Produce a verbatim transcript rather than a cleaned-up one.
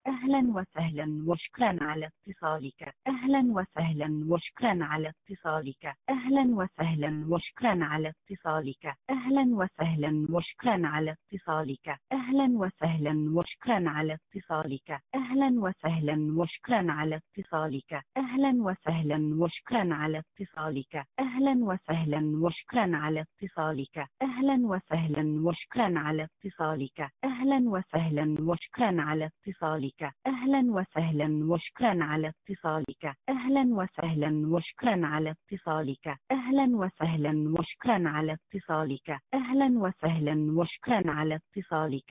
أهلا وسهلا وشكرا على اتصالك. أهلا وسهلا وشكرا على اتصالك. أهلا وسهلا وشكرا على اتصالك. أهلا وسهلا وشكرا على اتصالك. أهلا وسهلا وشكرا على اتصالك. أهلا وسهلا وشكرا على اتصالك. أهلا وسهلا وشكرا على اتصالك. أهلا وسهلا وشكرا على اتصالك. أهلا وسهلا وشكرا على اتصالك. أهلا وسهلا وشكرا على اتصالك. أهلا وسهلا وشكرا على اتصالك. أهلا وسهلا وشكرا على اتصالك. أهلا وسهلا وشكرا على اتصالك. أهلا وسهلا وشكرا على اتصالك.